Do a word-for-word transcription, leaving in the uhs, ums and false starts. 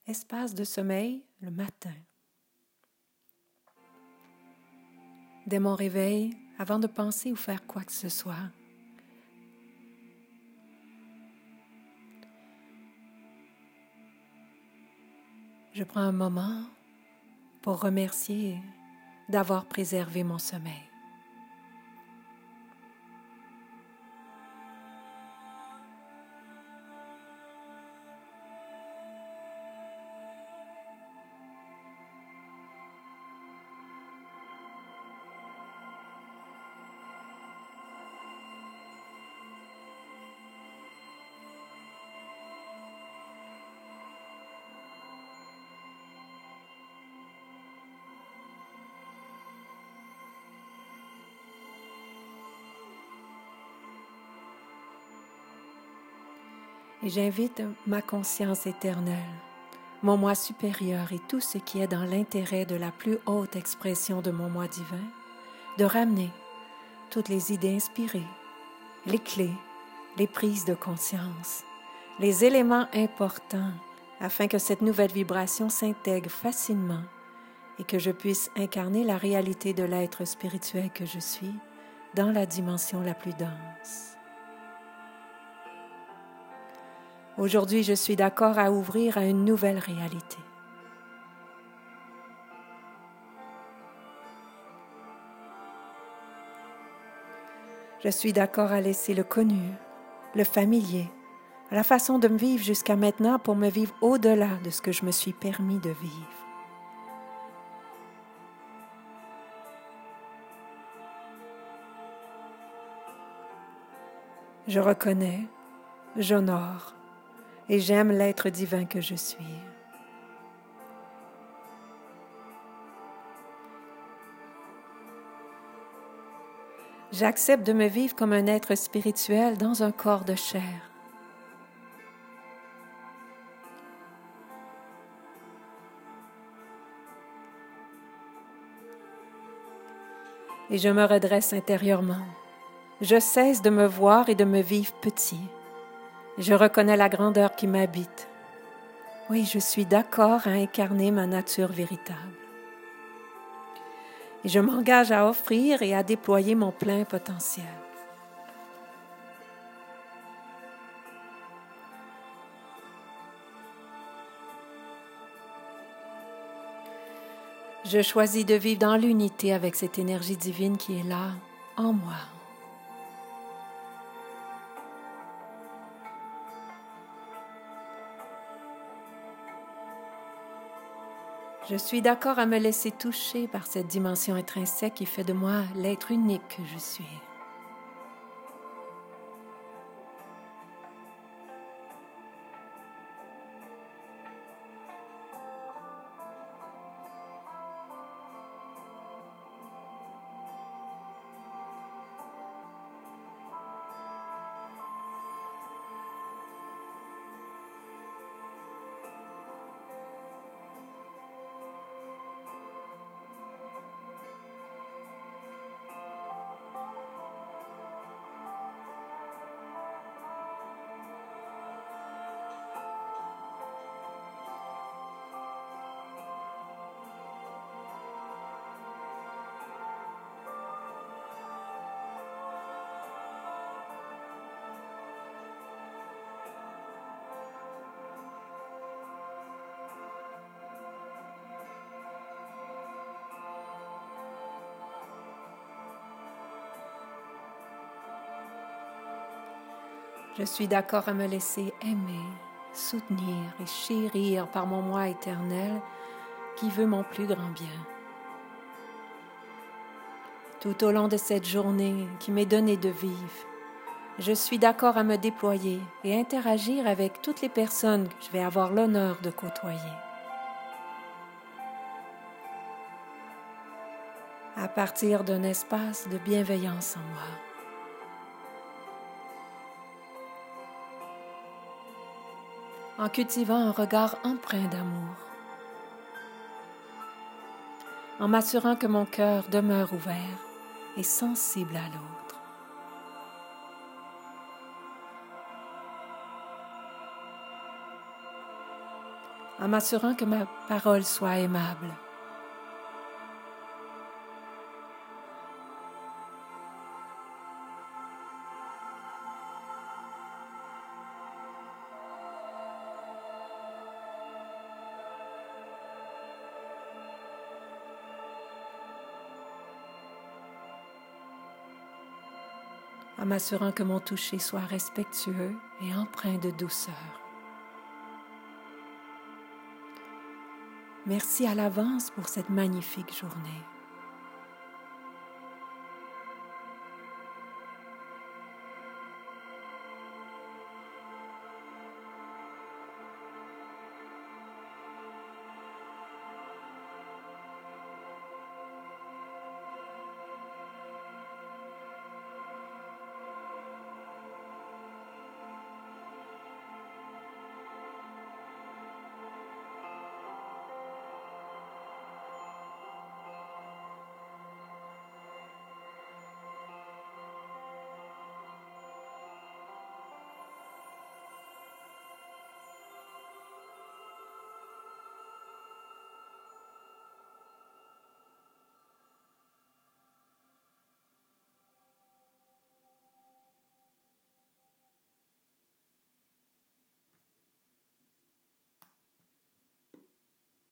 espace de sommeil le matin. Dès mon réveil, avant de penser ou faire quoi que ce soit, je prends un moment pour remercier d'avoir préservé mon sommeil. Et j'invite ma conscience éternelle, mon moi supérieur et tout ce qui est dans l'intérêt de la plus haute expression de mon moi divin, de ramener toutes les idées inspirées, les clés, les prises de conscience, les éléments importants afin que cette nouvelle vibration s'intègre facilement et que je puisse incarner la réalité de l'être spirituel que je suis dans la dimension la plus dense. Aujourd'hui, je suis d'accord à ouvrir à une nouvelle réalité. Je suis d'accord à laisser le connu, le familier, la façon de me vivre jusqu'à maintenant pour me vivre au-delà de ce que je me suis permis de vivre. Je reconnais, j'honore et j'aime l'être divin que je suis. J'accepte de me vivre comme un être spirituel dans un corps de chair. Et je me redresse intérieurement. Je cesse de me voir et de me vivre petit. Je reconnais la grandeur qui m'habite. Oui, je suis d'accord à incarner ma nature véritable. Et je m'engage à offrir et à déployer mon plein potentiel. Je choisis de vivre dans l'unité avec cette énergie divine qui est là, en moi. Je suis d'accord à me laisser toucher par cette dimension intrinsèque qui fait de moi l'être unique que je suis. Je suis d'accord à me laisser aimer, soutenir et chérir par mon moi éternel qui veut mon plus grand bien. Tout au long de cette journée qui m'est donnée de vivre, je suis d'accord à me déployer et interagir avec toutes les personnes que je vais avoir l'honneur de côtoyer. À partir d'un espace de bienveillance en moi. En cultivant un regard empreint d'amour, en m'assurant que mon cœur demeure ouvert et sensible à l'autre. en m'assurant que ma parole soit aimable. En m'assurant que mon toucher soit respectueux et empreint de douceur. Merci à l'avance pour cette magnifique journée.